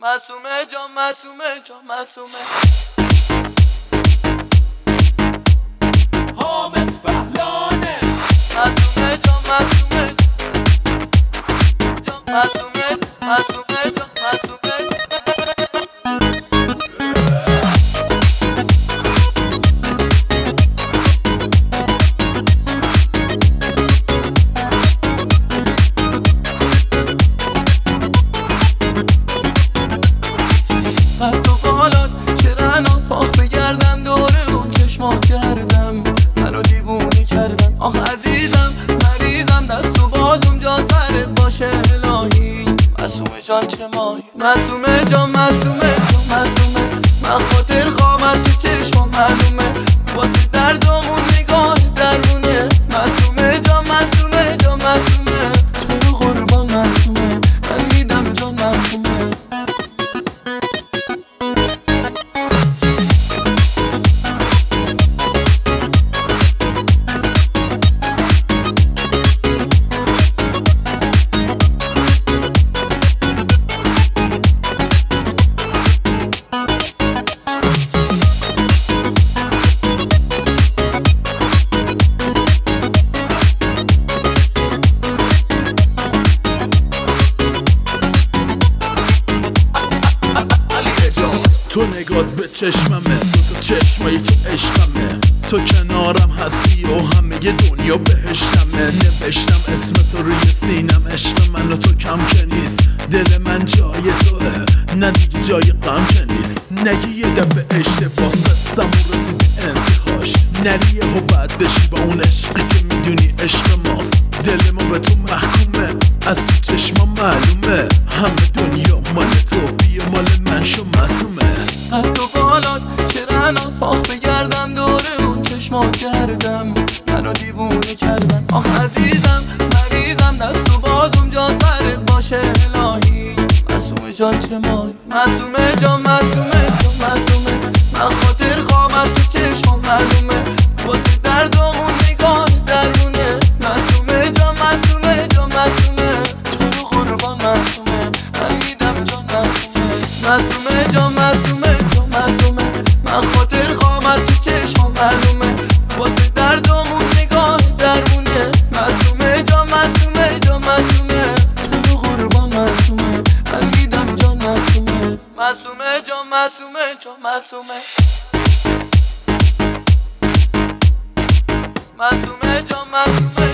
معصومه جان معصومه جان معصومه حامد بهلانه معصومه جان معصومه جان معصومه معصومه جان معصومه قد و بالات چرا ناساخ بگردم دوره اون چشما کردم منو دیوونه کردم آخ عزیزم مریضم دست و بازم جا سرت باشه الهی معصومه جان چه مایی معصومه جان معصومه جان معصومه من خاطر خامت تو چشما معلومه واسه دردمون نگاه درمونه معصومه جان معصومه جان معصومه تو قربان معصومه من میدم جان معصومه تو نگات به چشممه دوتا چشمایی تو عشقمه تو کنارم هستی و همه دنیا بهشتمه نوشتم اسم تو روی سینم عشق من و تو کم که نیست دل من جای توه نه دیگه جای غم که نیست نگی یه دفعه اشتباس قصم و رسید انتهاش نری و بد بشی با اون عشقی که میدونی عشق ماست دل ما به تو محکومه از تو چشما معلومه همه دنیا مال تو بیا مال من شو معصومه قد و بالات چرا ناساخ بگردم دوره اون چشما کردم منو دیوونه کردم آخ عزیزم مریضم دست و بازم جا سرت باشه الهی معصومه جان چه مایی معصومه جان معصومه جان معصومه من خاطر خامت تو چشما معلومه واسه دردمون نگاه درمونه معصومه جان معصومه جان معصومه تو قربان معصومه من میدم جان معصومه معصومه جان معصومه جان معصومه من خاطر خامت تو چشما معلومه واسه دردمون نگاه درمونه معصومه جان معصومه جان معصومه تو قربان معصومه من میدم جان معصومه معصومه جان معصومه جان معصومه معصومه جان معصومه